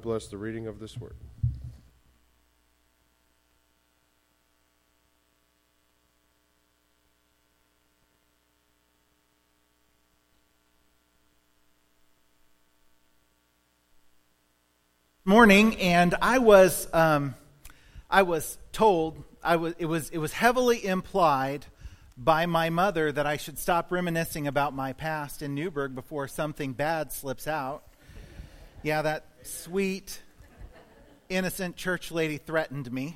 bless the reading of this word. Morning, and I was told it was heavily implied by my mother that I should stop reminiscing about my past in Newburgh before something bad slips out. Yeah, that sweet, innocent church lady threatened me.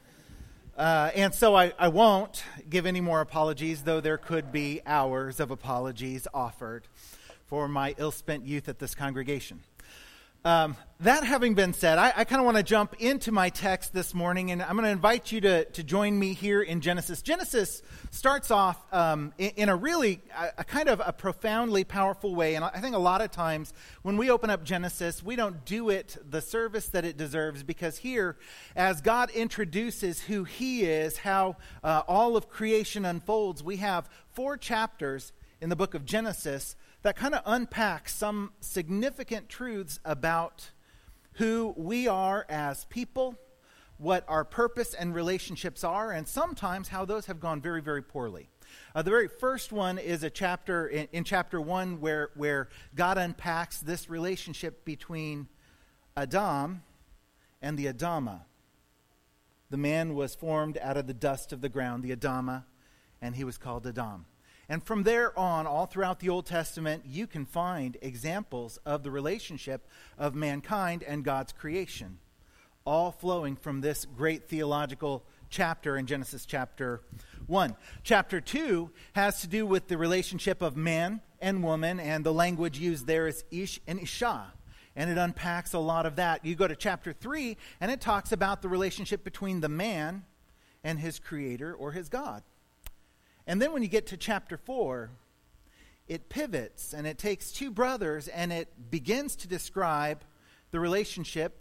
And so I won't give any more apologies, though there could be hours of apologies offered for my ill-spent youth at this congregation. That having been said, I kind of want to jump into my text this morning, and I'm going to invite you to join me here in Genesis. Genesis starts off in a really, a kind of a profoundly powerful way, and I think a lot of times when we open up Genesis, we don't do it the service that it deserves, because here, as God introduces who He is, how all of creation unfolds, we have 4 chapters in the book of Genesis that kind of unpacks some significant truths about who we are as people, what our purpose and relationships are, and sometimes how those have gone very, very poorly. The very first one is a chapter in chapter 1 where God unpacks this relationship between Adam and the Adama. The man was formed out of the dust of the ground, the Adama, and he was called Adam. And from there on, all throughout the Old Testament, you can find examples of the relationship of mankind and God's creation, all flowing from this great theological chapter in Genesis chapter 1. Chapter 2 has to do with the relationship of man and woman, and the language used there is Ish and Isha, and it unpacks a lot of that. You go to chapter 3, and it talks about the relationship between the man and his creator or his God. And then when you get to chapter 4, it pivots and it takes 2 brothers and it begins to describe the relationship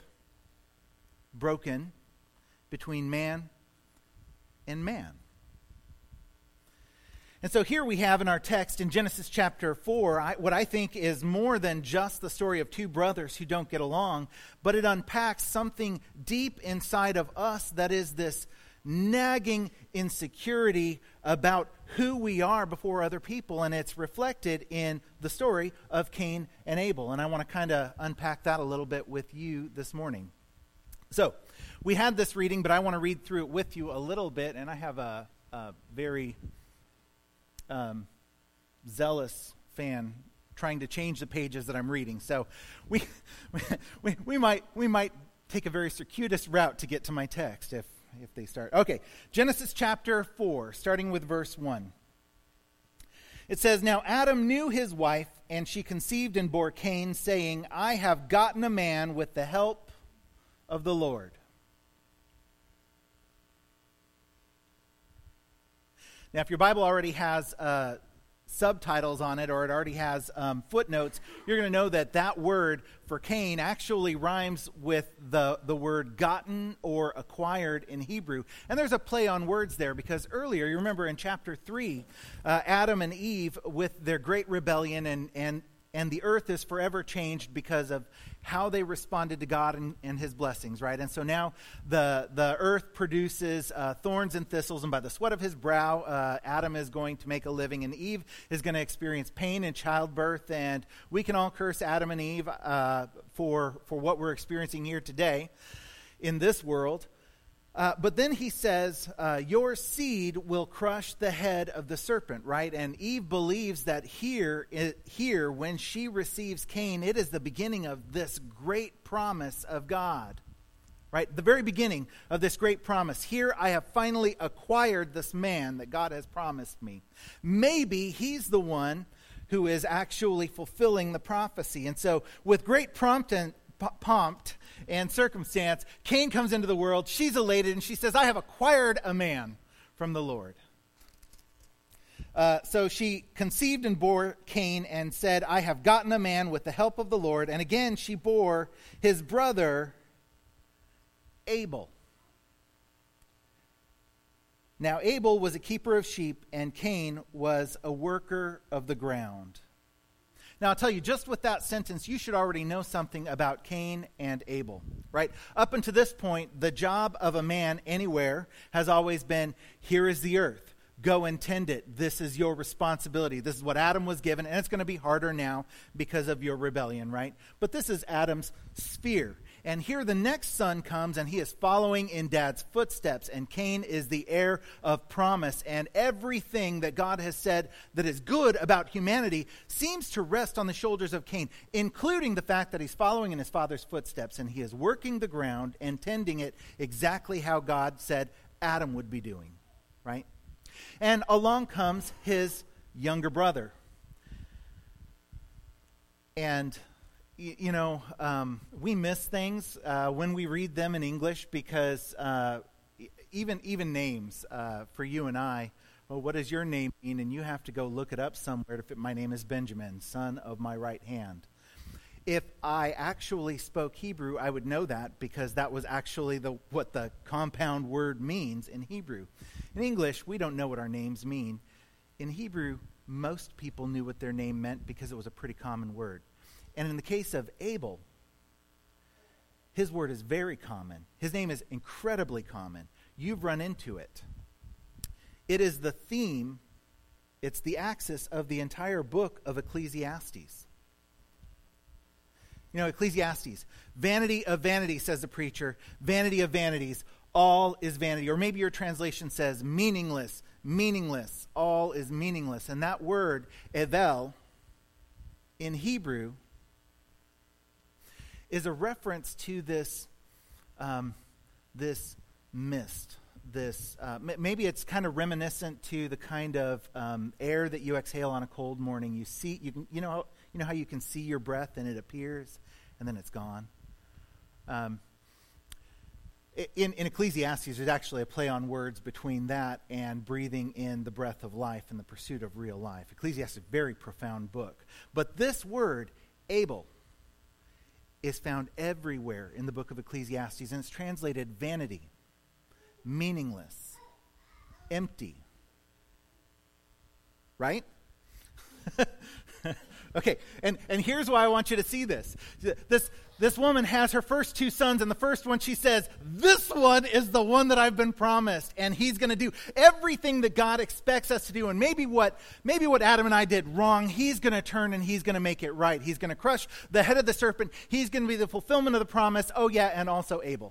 broken between man and man. And so here we have in our text in Genesis chapter 4, what I think is more than just the story of 2 brothers who don't get along, but it unpacks something deep inside of us that is this nagging insecurity about who we are before other people, and it's reflected in the story of Cain and Abel. And I want to kind of unpack that a little bit with you this morning. So, we had this reading, but I want to read through it with you a little bit, and I have a very zealous fan trying to change the pages that I'm reading. So, we might take a very circuitous route to get to my text if they start. Okay, Genesis chapter 4, starting with verse 1. It says, "Now Adam knew his wife, and she conceived and bore Cain, saying, I have gotten a man with the help of the Lord." Now, if your Bible already has subtitles on it, or it already has footnotes, you're going to know that word for Cain actually rhymes with the word gotten or acquired in Hebrew. And there's a play on words there, because earlier, you remember in chapter 3, Adam and Eve, with their great rebellion, and the earth is forever changed because of how they responded to God and His blessings, right? And so now the earth produces thorns and thistles, and by the sweat of his brow, Adam is going to make a living, and Eve is going to experience pain in childbirth, and we can all curse Adam and Eve for what we're experiencing here today in this world. But then he says, your seed will crush the head of the serpent, right? And Eve believes that here, when she receives Cain, it is the beginning of this great promise of God, right? The very beginning of this great promise. Here I have finally acquired this man that God has promised me. Maybe he's the one who is actually fulfilling the prophecy. And so with great pomp and circumstance, Cain comes into the world. She's elated, and she says, I have acquired a man from the Lord. So she conceived and bore Cain and said, I have gotten a man with the help of the Lord. And again she bore his brother Abel. Now Abel was a keeper of sheep, and Cain was a worker of the ground. Now, I'll tell you, just with that sentence, you should already know something about Cain and Abel, right? Up until this point, the job of a man anywhere has always been, here is the earth. Go and tend it. This is your responsibility. This is what Adam was given, and it's going to be harder now because of your rebellion, right? But this is Adam's sphere. And here the next son comes, and he is following in Dad's footsteps. And Cain is the heir of promise. And everything that God has said that is good about humanity seems to rest on the shoulders of Cain, including the fact that he's following in his father's footsteps. And he is working the ground and tending it exactly how God said Adam would be doing, right? And along comes his younger brother. And we miss things when we read them in English because even names for you and I, well, what does your name mean? And you have to go look it up somewhere to fit. My name is Benjamin, son of my right hand. If I actually spoke Hebrew, I would know that because that was actually what the compound word means in Hebrew. In English, we don't know what our names mean. In Hebrew, most people knew what their name meant because it was a pretty common word. And in the case of Abel, his word is very common. His name is incredibly common. You've run into it. It is the theme, it's the axis of the entire book of Ecclesiastes. Ecclesiastes, vanity of vanity, says the preacher, vanity of vanities, all is vanity. Or maybe your translation says meaningless, meaningless, all is meaningless. And that word, evel, in Hebrew, is a reference to this mist. Maybe it's kind of reminiscent to the kind of air that you exhale on a cold morning. You know how you can see your breath and it appears and then it's gone. In Ecclesiastes, there's actually a play on words between that and breathing in the breath of life and the pursuit of real life. Ecclesiastes is a very profound book. But this word, Abel, is found everywhere in the book of Ecclesiastes, and it's translated vanity, meaningless, empty. Right? Okay, and here's why I want you to see this. This woman has her first two sons, and the first one, she says, this one is the one that I've been promised, and he's going to do everything that God expects us to do. And maybe what Adam and I did wrong, he's going to turn and he's going to make it right. He's going to crush the head of the serpent. He's going to be the fulfillment of the promise. Oh yeah, and also Abel.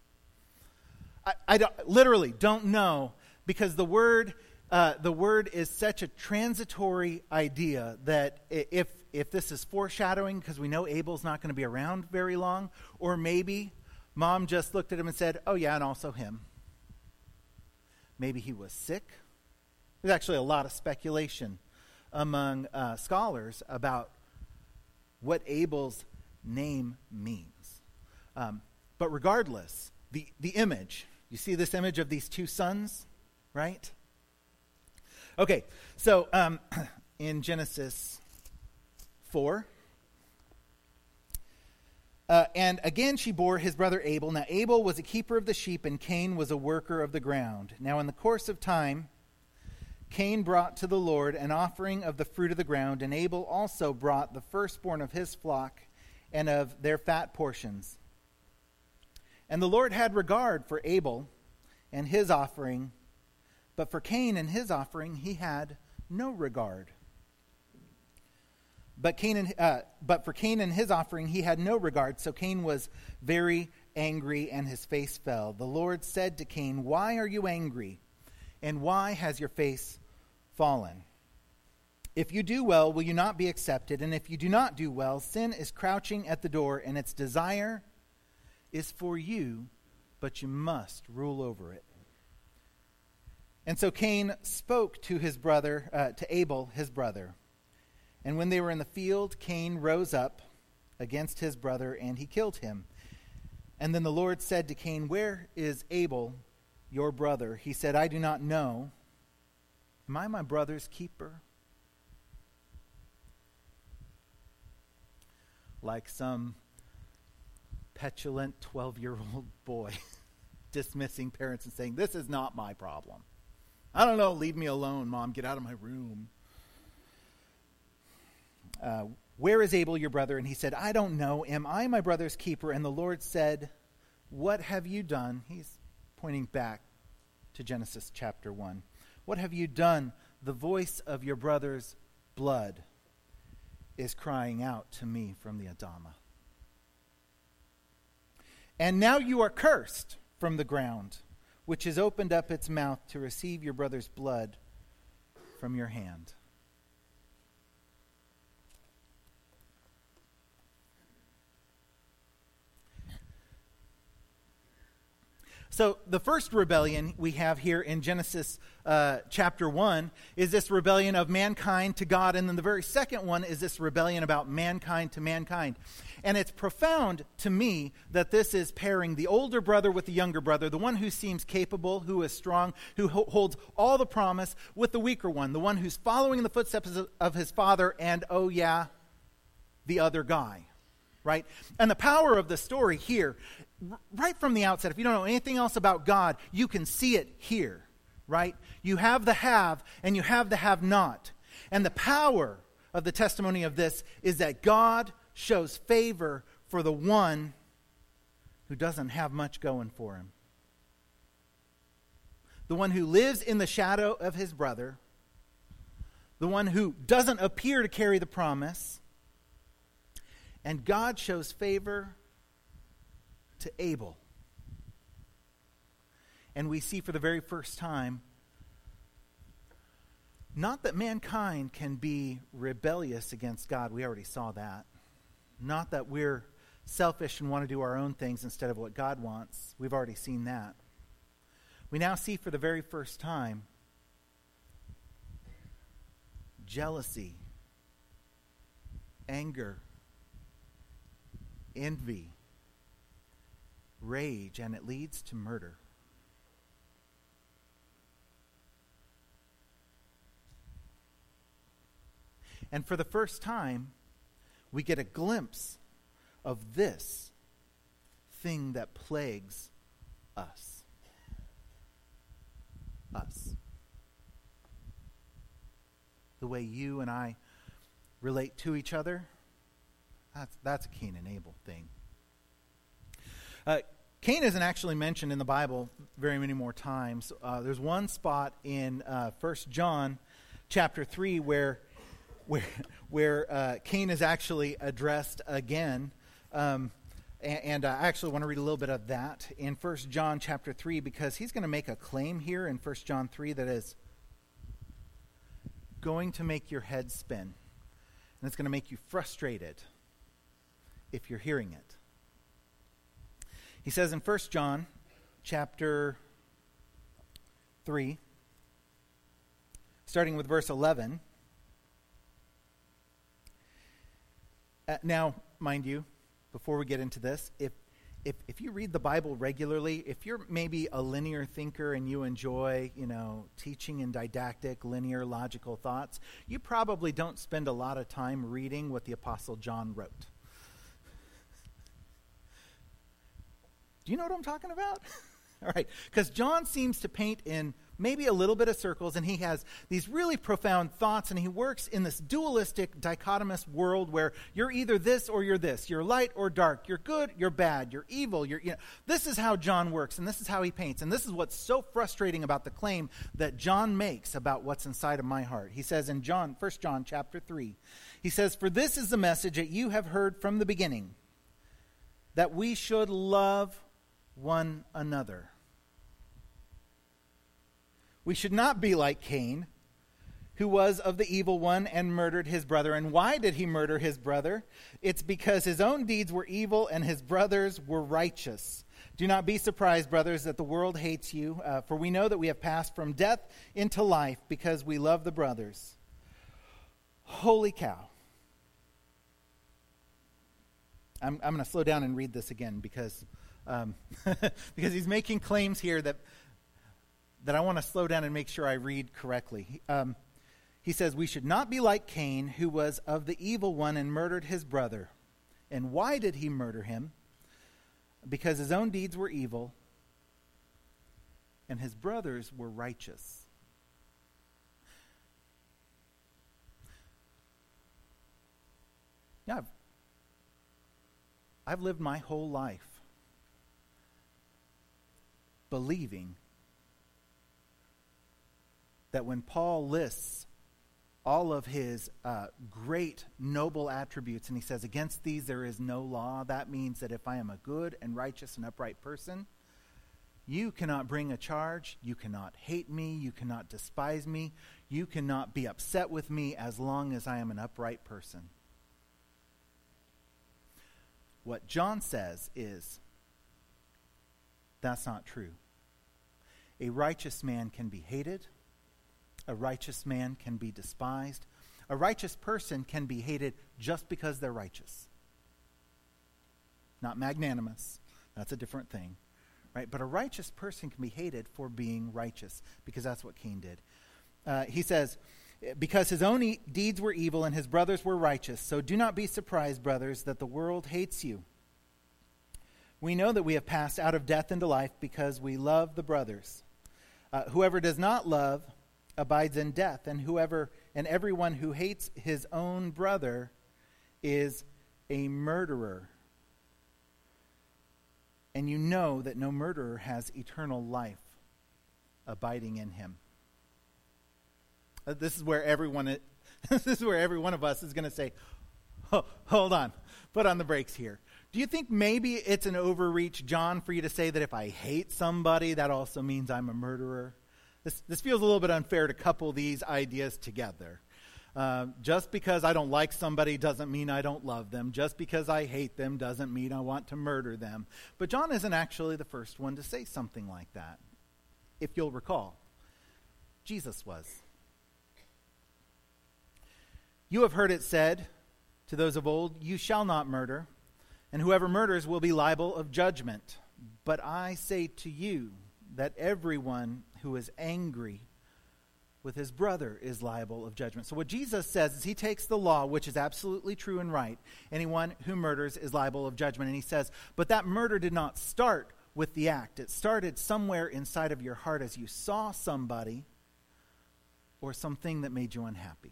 I literally don't know, because the word is such a transitory idea that if this is foreshadowing, because we know Abel's not going to be around very long, or maybe mom just looked at him and said, oh yeah, and also him. Maybe he was sick. There's actually a lot of speculation among scholars about what Abel's name means. But regardless, the image, you see this image of these two sons, right? Okay, so in Genesis 4, and again she bore his brother Abel. Now Abel was a keeper of the sheep, and Cain was a worker of the ground. Now in the course of time, Cain brought to the Lord an offering of the fruit of the ground, and Abel also brought the firstborn of his flock and of their fat portions. And the Lord had regard for Abel and his offering, but for Cain and his offering he had no regard. But for Cain and his offering he had no regard, so Cain was very angry and his face fell. The Lord said to Cain, why are you angry, and why has your face fallen? If you do well, will you not be accepted? And if you do not do well, sin is crouching at the door, and its desire is for you, but you must rule over it. And so Cain spoke to his brother, to Abel, his brother. And when they were in the field, Cain rose up against his brother, and he killed him. And then the Lord said to Cain, where is Abel, your brother? He said, I do not know. Am I my brother's keeper? Like some petulant 12-year-old boy dismissing parents and saying, this is not my problem. I don't know, leave me alone, Mom, get out of my room. "Where is Abel your brother?" And he said, "I don't know. Am I my brother's keeper?" And the Lord said, "What have you done?" He's pointing back to Genesis chapter 1. "What have you done? The voice of your brother's blood is crying out to me from the Adamah. And now you are cursed from the ground, which has opened up its mouth to receive your brother's blood from your hand." So the first rebellion we have here in Genesis chapter 1 is this rebellion of mankind to God. And then the very second one is this rebellion about mankind to mankind. And it's profound to me that this is pairing the older brother with the younger brother, the one who seems capable, who is strong, who holds all the promise, with the weaker one, the one who's following in the footsteps of his father and, oh yeah, the other guy, right? And the power of the story here, right from the outset, if you don't know anything else about God, you can see it here, right? You have the have and you have the have not. And the power of the testimony of this is that God shows favor for the one who doesn't have much going for him. The one who lives in the shadow of his brother, the one who doesn't appear to carry the promise, and God shows favor to Abel. And we see for the very first time, not that mankind can be rebellious against God. We already saw that. Not that we're selfish and want to do our own things instead of what God wants. We've already seen that. We now see for the very first time jealousy, anger, envy, rage, and it leads to murder. And for the first time, we get a glimpse of this thing that plagues us. Us. The way you and I relate to each other, that's a Cain and Abel thing. Cain isn't actually mentioned in the Bible very many more times. There's one spot in 1 John chapter 3 where Cain is actually addressed again. And I actually want to read a little bit of that in 1 John chapter 3, because he's going to make a claim here in 1 John 3 that is going to make your head spin. And it's going to make you frustrated if you're hearing it. He says in 1 John chapter 3, starting with verse 11. Now, mind you, before we get into this, if you read the Bible regularly, if you're maybe a linear thinker and you enjoy, teaching in didactic, linear, logical thoughts, you probably don't spend a lot of time reading what the Apostle John wrote. Do you know what I'm talking about? All right, because John seems to paint in maybe a little bit of circles, and he has these really profound thoughts, and he works in this dualistic, dichotomous world where you're either this or you're this. You're light or dark. You're good, you're bad. You're evil. This is how John works, and this is how he paints. And this is what's so frustrating about the claim that John makes about what's inside of my heart. He says in 1 John chapter 3, he says, "For this is the message that you have heard from the beginning, that we should love one another. We should not be like Cain, who was of the evil one and murdered his brother." And why did he murder his brother? It's because his own deeds were evil and his brothers were righteous. "Do not be surprised, brothers, that the world hates you, for we know that we have passed from death into life because we love the brothers." Holy cow. I'm going to slow down and read this again because because he's making claims here that I want to slow down and make sure I read correctly. He says, "We should not be like Cain, who was of the evil one and murdered his brother." And why did he murder him? Because his own deeds were evil and his brothers were righteous. Yeah, I've lived my whole life believing that when Paul lists all of his great, noble attributes, and he says, against these there is no law, that means that if I am a good and righteous and upright person, you cannot bring a charge, you cannot hate me, you cannot despise me, you cannot be upset with me as long as I am an upright person. What John says is, that's not true. A righteous man can be hated. A righteous man can be despised. A righteous person can be hated just because they're righteous. Not magnanimous. That's a different thing. Right? But a righteous person can be hated for being righteous, because that's what Cain did. He says, because his own deeds were evil and his brothers were righteous. So do not be surprised, brothers, that the world hates you. We know that we have passed out of death into life because we love the brothers. Whoever does not love abides in death, and everyone who hates his own brother is a murderer. And you know that no murderer has eternal life abiding in him. This is where every one of us is going to say, hold on, put on the brakes here. Do you think maybe it's an overreach, John, for you to say that if I hate somebody, that also means I'm a murderer? This feels a little bit unfair to couple these ideas together. Just because I don't like somebody doesn't mean I don't love them. Just because I hate them doesn't mean I want to murder them. But John isn't actually the first one to say something like that. If you'll recall, Jesus was. You have heard it said to those of old, you shall not murder, and whoever murders will be liable of judgment. But I say to you that everyone who is angry with his brother is liable of judgment. So what Jesus says is he takes the law, which is absolutely true and right. Anyone who murders is liable of judgment. And he says, but that murder did not start with the act. It started somewhere inside of your heart as you saw somebody or something that made you unhappy.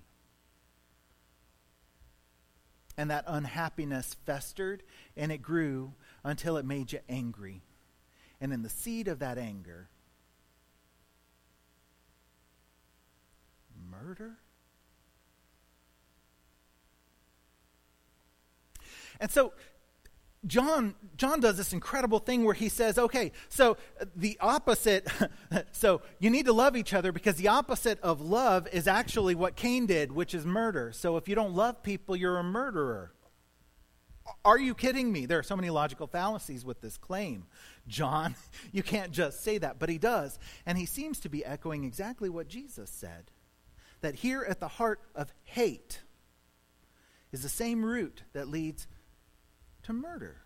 And that unhappiness festered and it grew until it made you angry. And in the seed of that anger, murder? And so John does this incredible thing where he says, okay, so the opposite, so you need to love each other because the opposite of love is actually what Cain did, which is murder. So if you don't love people, you're a murderer. Are you kidding me? There are so many logical fallacies with this claim. John, you can't just say that, but he does. And he seems to be echoing exactly what Jesus said, that here at the heart of hate is the same root that leads to murder.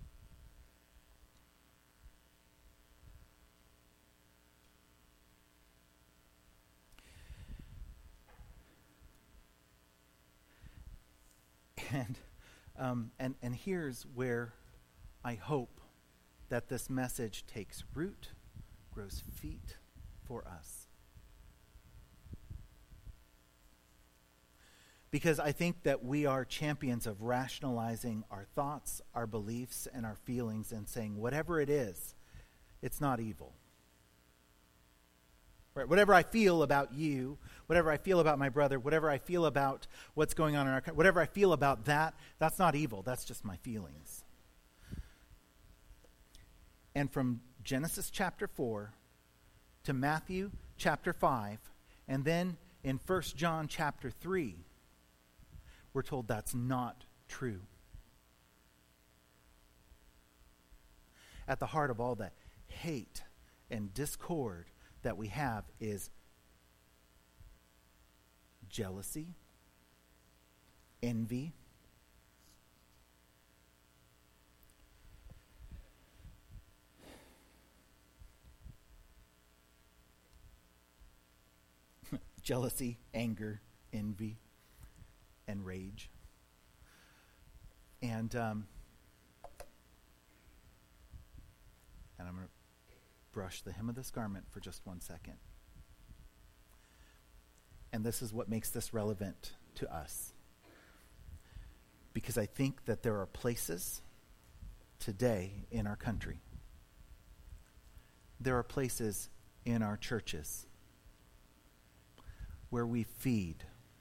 And here's where I hope that this message takes root, grows feet for us. Because I think that we are champions of rationalizing our thoughts, our beliefs, and our feelings and saying, whatever it is, it's not evil. Right? Whatever I feel about you, whatever I feel about my brother, whatever I feel about what's going on in our country, whatever I feel about that, that's not evil. That's just my feelings. And from Genesis chapter 4 to Matthew chapter 5, and then in 1 John chapter 3, we're told that's not true. At the heart of all the hate and discord that we have is jealousy, envy, anger, envy, and rage. And I'm going to brush the hem of this garment for just 1 second. And this is what makes this relevant to us. Because I think that there are places today in our country, there are places in our churches where we feed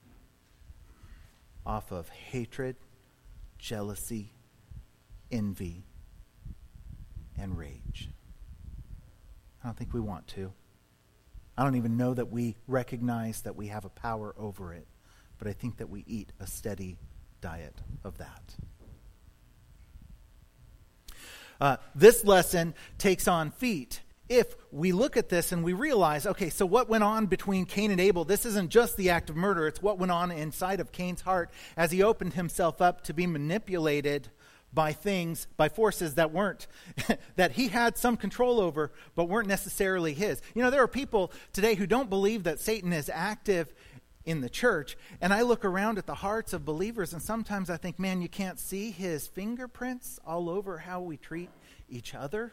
off of hatred, jealousy, envy, and rage. I don't think we want to. I don't even know that we recognize that we have a power over it, but I think that we eat a steady diet of that. This lesson takes on feet. If we look at this and we realize, okay, so what went on between Cain and Abel, this isn't just the act of murder, it's what went on inside of Cain's heart as he opened himself up to be manipulated by things, by forces that weren't, that he had some control over, but weren't necessarily his. You know, there are people today who don't believe that Satan is active in the church, and I look around at the hearts of believers, and sometimes I think, man, you can't see his fingerprints all over how we treat each other.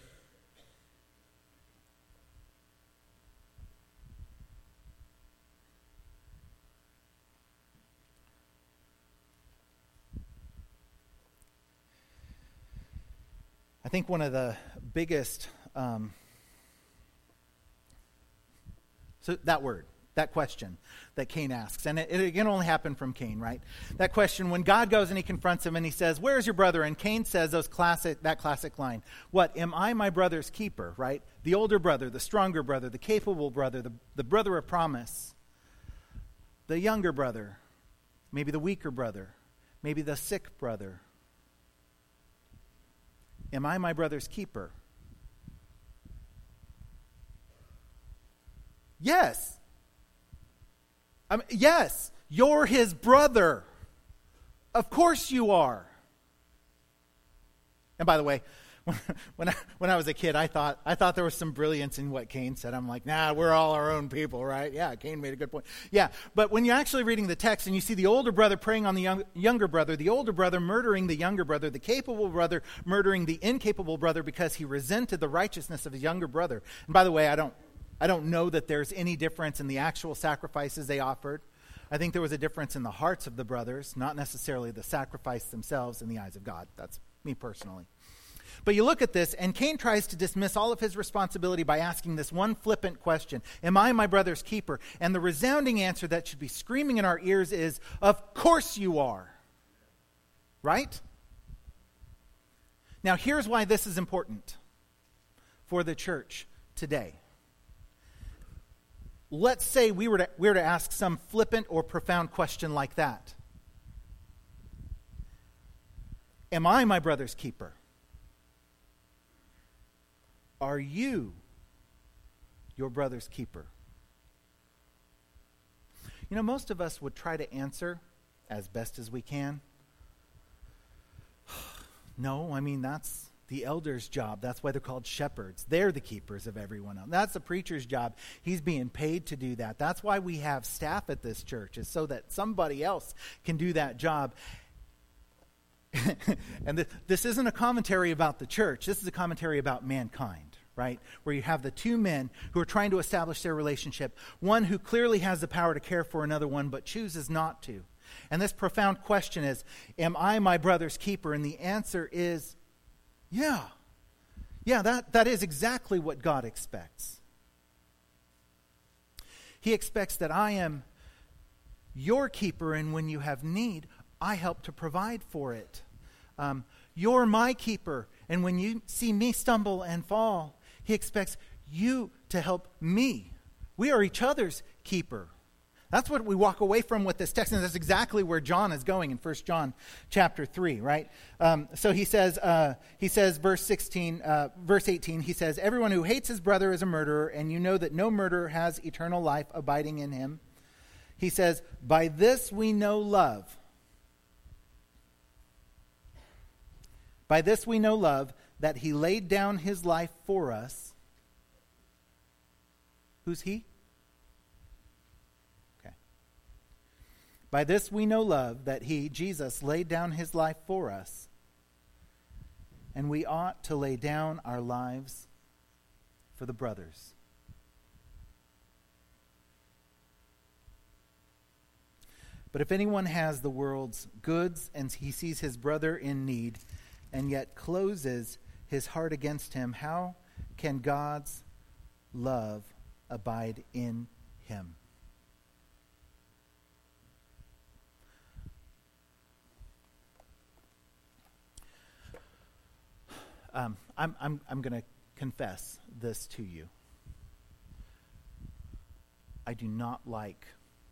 I think one of the biggest, that question that Cain asks, and it can only happen from Cain, right? That question, when God goes and he confronts him and he says, "Where's your brother?" And Cain says that classic line, "What, am I my brother's keeper?" Right? The older brother, the stronger brother, the capable brother, the brother of promise. The younger brother, maybe the weaker brother, maybe the sick brother. Am I my brother's keeper? Yes. Yes, you're his brother. Of course you are. And by the way, when I was a kid, I thought there was some brilliance in what Cain said. I'm like, nah, we're all our own people, right? Yeah, Cain made a good point. Yeah, but when you're actually reading the text and you see the older brother preying on the younger brother, the older brother murdering the younger brother, the capable brother murdering the incapable brother because he resented the righteousness of his younger brother. And by the way, I don't know that there's any difference in the actual sacrifices they offered. I think there was a difference in the hearts of the brothers, not necessarily the sacrifice themselves in the eyes of God. That's me personally. But you look at this, and Cain tries to dismiss all of his responsibility by asking this one flippant question: am I my brother's keeper? And the resounding answer that should be screaming in our ears is, of course you are. Right? Now here's why this is important for the church today. Let's say we were to ask some flippant or profound question like that. Am I my brother's keeper? Are you your brother's keeper? You know, most of us would try to answer as best as we can. No, I mean, that's the elder's job. That's why they're called shepherds. They're the keepers of everyone else. That's the preacher's job. He's being paid to do that. That's why we have staff at this church, is so that somebody else can do that job. And this isn't a commentary about the church. This is a commentary about mankind, right? Where you have the two men who are trying to establish their relationship. One who clearly has the power to care for another one, but chooses not to. And this profound question is, am I my brother's keeper? And the answer is, yeah, that is exactly what God expects. He expects that I am your keeper, and when you have need, I help to provide for it. You're my keeper, and when you see me stumble and fall, he expects you to help me. We are each other's keeper. That's what we walk away from with this text, and that's exactly where John is going in 1 John chapter 3, right? So he says, verse 18, he says, everyone who hates his brother is a murderer, and you know that no murderer has eternal life abiding in him. He says, by this we know love. By this we know love, that he laid down his life for us. Who's he? Okay. By this we know love, that he, Jesus, laid down his life for us. And we ought to lay down our lives for the brothers. But if anyone has the world's goods and he sees his brother in need and yet closes his heart against him, how can God's love abide in him? I'm going to confess this to you. I do not like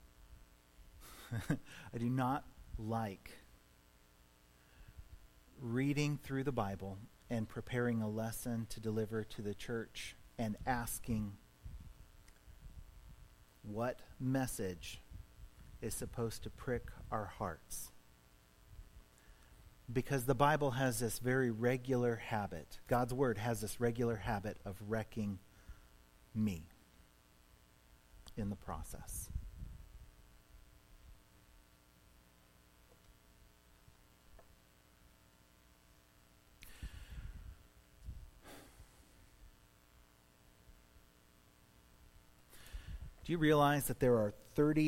reading through the Bible and preparing a lesson to deliver to the church and asking what message is supposed to prick our hearts. Because the Bible has this very regular habit, God's Word has this regular habit of wrecking me in the process. Do you realize that there are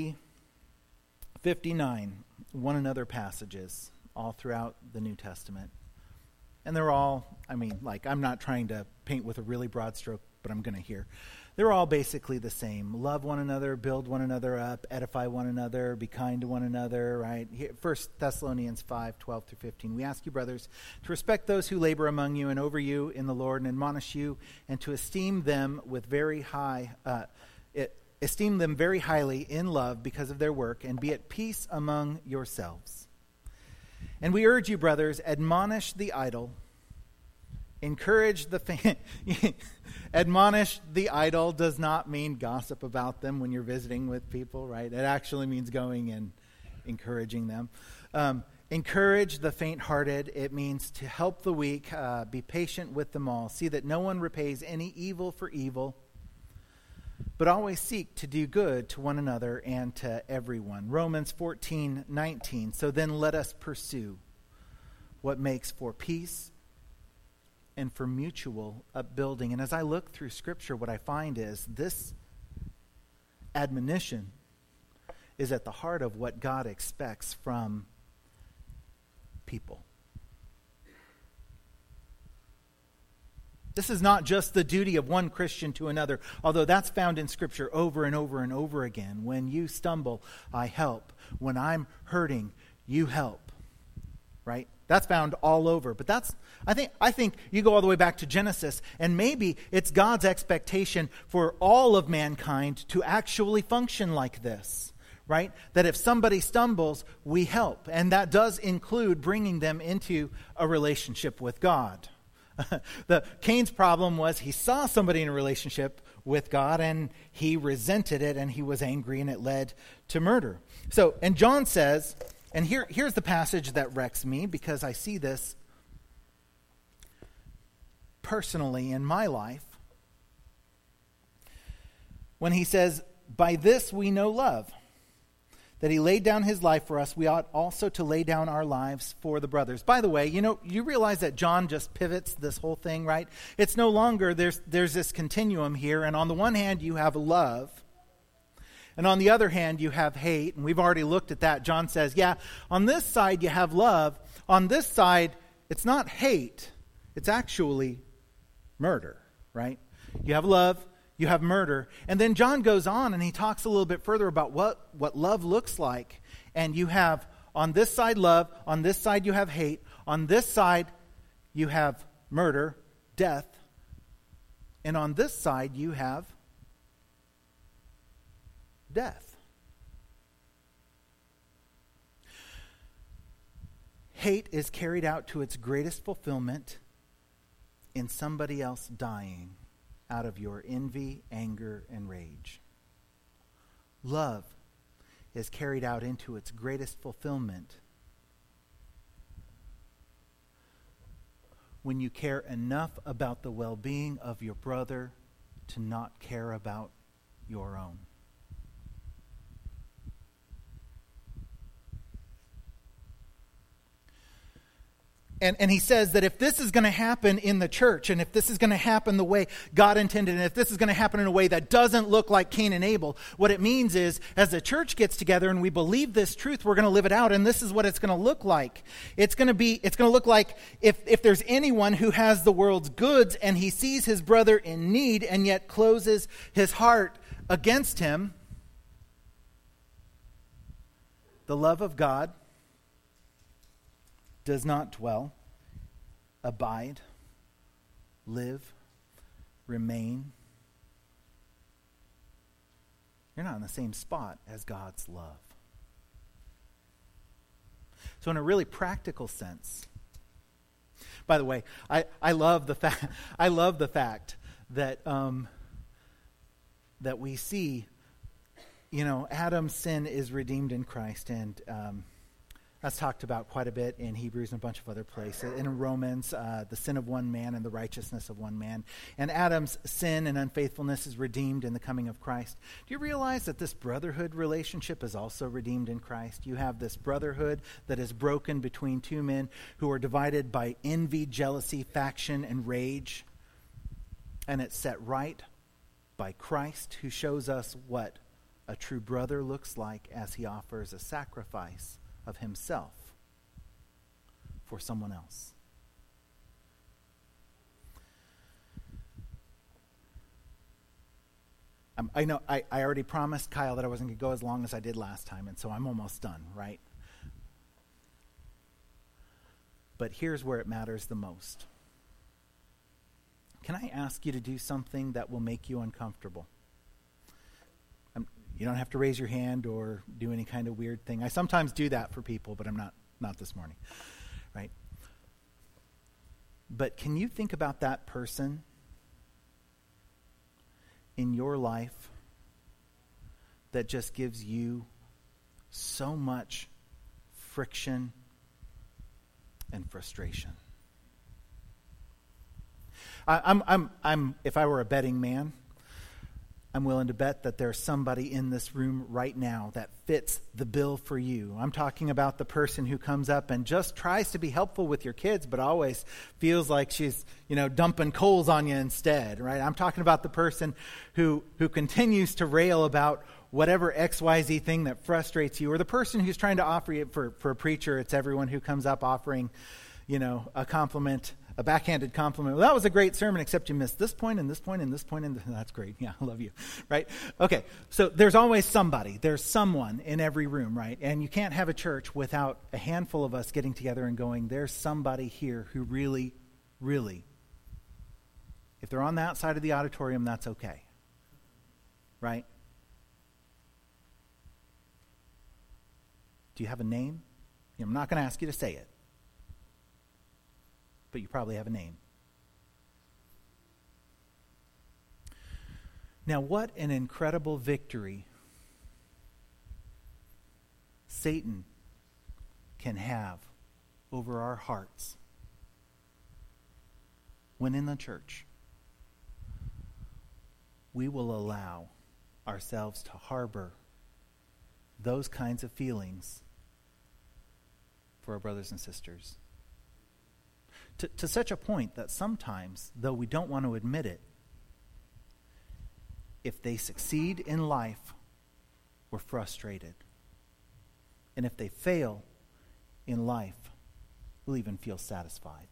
59 one another passages all throughout the New Testament? And they're all, I'm not trying to paint with a really broad stroke, but I'm going to here. They're all basically the same. Love one another, build one another up, edify one another, be kind to one another, right? 1 Thessalonians 5:12-15. We ask you, brothers, to respect those who labor among you and over you in the Lord and admonish you, and to esteem them very highly in love because of their work, and be at peace among yourselves. And we urge you, brothers, admonish the idle, encourage the admonish the idle does not mean gossip about them when you're visiting with people, right? It actually means going and encouraging them. Encourage the faint-hearted. It means to help the weak, be patient with them all. See that no one repays any evil for evil, but always seek to do good to one another and to everyone. Romans 14:19. So then let us pursue what makes for peace and for mutual upbuilding. And as I look through Scripture, what I find is this admonition is at the heart of what God expects from people. This is not just the duty of one Christian to another, although that's found in Scripture over and over and over again. When you stumble, I help. When I'm hurting, you help. Right? That's found all over. But I think you go all the way back to Genesis, and maybe it's God's expectation for all of mankind to actually function like this. Right? That if somebody stumbles, we help. And that does include bringing them into a relationship with God. Cain's problem was he saw somebody in a relationship with God and he resented it and he was angry and it led to murder. So, and John says, and here's the passage that wrecks me because I see this personally in my life. When he says, by this we know love, that he laid down his life for us, we ought also to lay down our lives for the brothers. By the way, you realize that John just pivots this whole thing, right? It's no longer, there's this continuum here, and on the one hand you have love, and on the other hand you have hate, and we've already looked at that. John says, yeah, on this side you have love, on this side it's not hate, it's actually murder, right? You have love, you have murder. And then John goes on and he talks a little bit further about what love looks like. And you have on this side love, on this side you have hate, on this side you have murder, death, and on this side you have death. Hate is carried out to its greatest fulfillment in somebody else dying out of your envy, anger, and rage. Love is carried out into its greatest fulfillment when you care enough about the well-being of your brother to not care about your own. And he says that if this is going to happen in the church, and if this is going to happen the way God intended, and if this is going to happen in a way that doesn't look like Cain and Abel, what it means is, as the church gets together and we believe this truth, we're going to live it out, and this is what it's going to look like. It's going to look like if there's anyone who has the world's goods and he sees his brother in need and yet closes his heart against him, the love of God does not dwell, abide, live, remain. You're not in the same spot as God's love. So in a really practical sense, by the way, I love the fact that that we see, Adam's sin is redeemed in Christ, and that's talked about quite a bit in Hebrews and a bunch of other places. In Romans, the sin of one man and the righteousness of one man. And Adam's sin and unfaithfulness is redeemed in the coming of Christ. Do you realize that this brotherhood relationship is also redeemed in Christ? You have this brotherhood that is broken between two men who are divided by envy, jealousy, faction, and rage. And it's set right by Christ, who shows us what a true brother looks like as he offers a sacrifice of himself for someone else. I know I already promised Kyle that I wasn't going to go as long as I did last time, and so I'm almost done, right? But here's where it matters the most. Can I ask you to do something that will make you uncomfortable? You don't have to raise your hand or do any kind of weird thing. I sometimes do that for people, but I'm not this morning, right? But can you think about that person in your life that just gives you so much friction and frustration? I'm if I were a betting man, I'm willing to bet that there's somebody in this room right now that fits the bill for you. I'm talking about the person who comes up and just tries to be helpful with your kids, but always feels like she's, dumping coals on you instead, right? I'm talking about the person who continues to rail about whatever XYZ thing that frustrates you, or the person who's trying to offer you, for a preacher, it's everyone who comes up offering, a compliment, a backhanded compliment. Well, that was a great sermon, except you missed this point and this point and this point, and that's great. Yeah, I love you, right? Okay, so there's always somebody. There's someone in every room, right? And you can't have a church without a handful of us getting together and going, there's somebody here who really, really, if they're on that side of the auditorium, that's okay, right? Do you have a name? I'm not going to ask you to say it, but you probably have a name. Now, what an incredible victory Satan can have over our hearts when in the church we will allow ourselves to harbor those kinds of feelings for our brothers and sisters. To such a point that sometimes, though we don't want to admit it, if they succeed in life, we're frustrated. And if they fail in life, we'll even feel satisfied.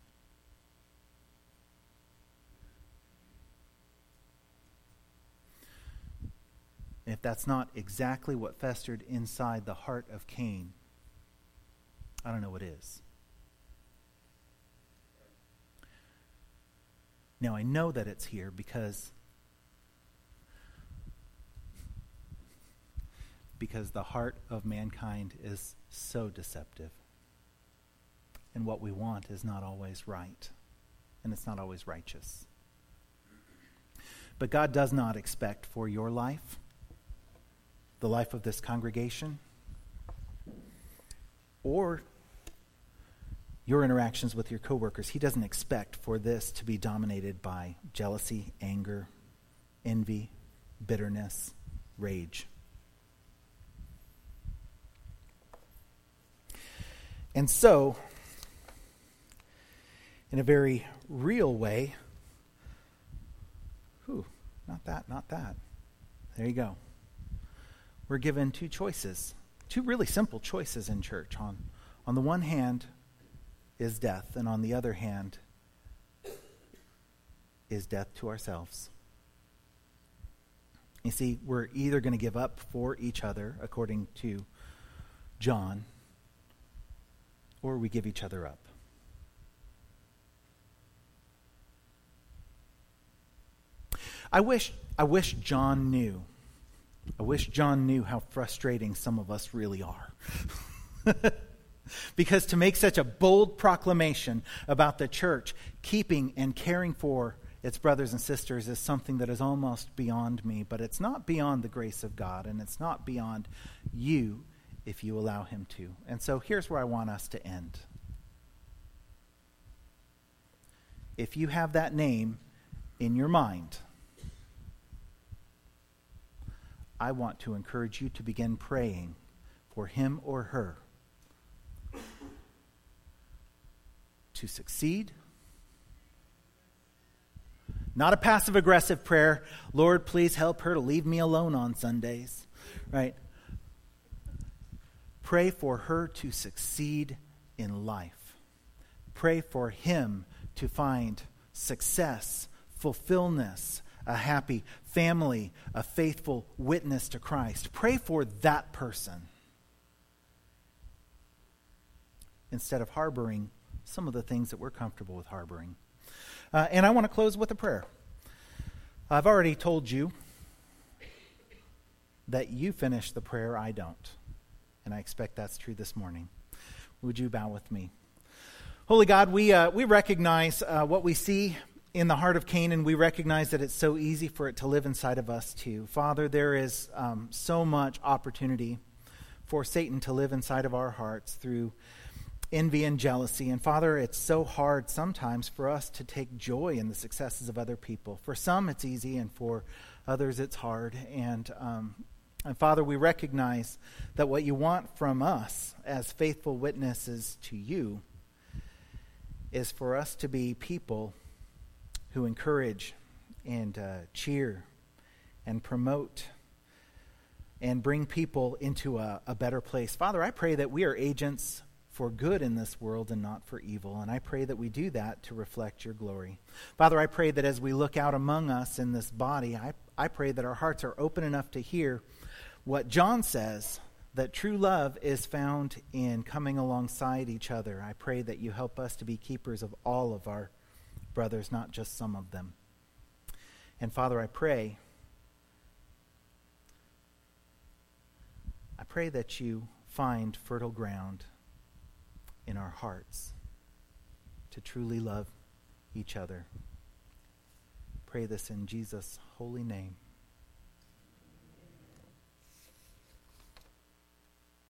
And if that's not exactly what festered inside the heart of Cain, I don't know what is. Now, I know that it's here because the heart of mankind is so deceptive. And what we want is not always right. And it's not always righteous. But God does not expect for your life, the life of this congregation, or your interactions with your coworkers, He doesn't expect for this to be dominated by jealousy, anger, envy, bitterness, rage. And so, in a very real way. Not that. There you go. We're given two choices, two really simple choices in church. On the one hand is death, and on the other hand is death to ourselves. You see, we're either going to give up for each other, according to John, or we give each other up. I wish John knew. I wish John knew how frustrating some of us really are. Because to make such a bold proclamation about the church keeping and caring for its brothers and sisters is something that is almost beyond me. But it's not beyond the grace of God, and it's not beyond you if you allow him to. And so here's where I want us to end. If you have that name in your mind, I want to encourage you to begin praying for him or her to succeed. Not a passive-aggressive prayer, Lord, please help her to leave me alone on Sundays, right? Pray for her to succeed in life. Pray for him to find success, fulfillment, a happy family, a faithful witness to Christ. Pray for that person instead of harboring some of the things that we're comfortable with harboring. And I want to close with a prayer. I've already told you that you finish the prayer, I don't. And I expect that's true this morning. Would you bow with me? Holy God, we recognize what we see in the heart of Cain, and we recognize that it's so easy for it to live inside of us too. Father, there is so much opportunity for Satan to live inside of our hearts through envy and jealousy. And Father, it's so hard sometimes for us to take joy in the successes of other people. For some it's easy, and for others it's hard. And Father, we recognize that what you want from us as faithful witnesses to you is for us to be people who encourage and cheer and promote and bring people into a better place. Father, I pray that we are agents for good in this world and not for evil, and I pray that we do that to reflect your glory. Father, I pray that as we look out among us in this body, I pray that our hearts are open enough to hear what John says, that true love is found in coming alongside each other. I pray that you help us to be keepers of all of our brothers, not just some of them. And Father, I pray that you find fertile ground in our hearts to truly love each other. Pray this in Jesus' holy name.